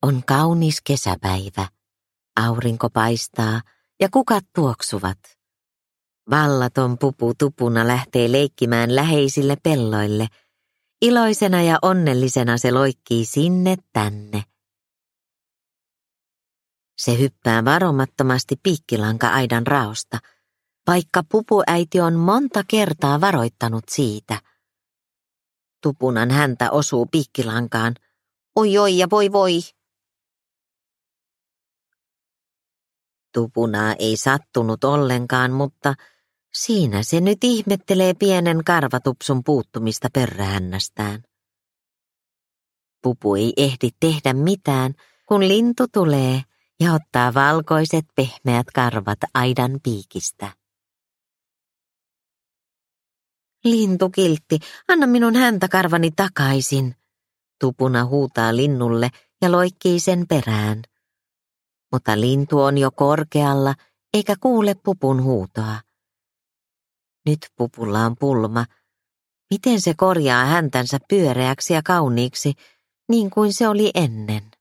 On kaunis kesäpäivä. Aurinko paistaa ja kukat tuoksuvat. Vallaton Pupu Tupuna lähtee leikkimään läheisille pelloille. Iloisena ja onnellisena se loikkii sinne tänne. Se hyppää varomattomasti piikkilanka-aidan raosta, vaikka Pupuäiti on monta kertaa varoittanut siitä. Tupunan häntä osuu piikkilankaan. Oi oi ja voi voi. Tupunaa ei sattunut ollenkaan, mutta siinä se nyt ihmettelee pienen karvatupsun puuttumista pörrähännästään. Pupu ei ehdi tehdä mitään, kun lintu tulee ja ottaa valkoiset pehmeät karvat aidan piikistä. Lintukiltti, anna minun häntäkarvani takaisin. Tupuna huutaa linnulle ja loikkii sen perään. Mutta lintu on jo korkealla eikä kuule Pupun huutoa. Nyt Pupulla on pulma. Miten se korjaa häntänsä pyöreäksi ja kauniiksi, niin kuin se oli ennen?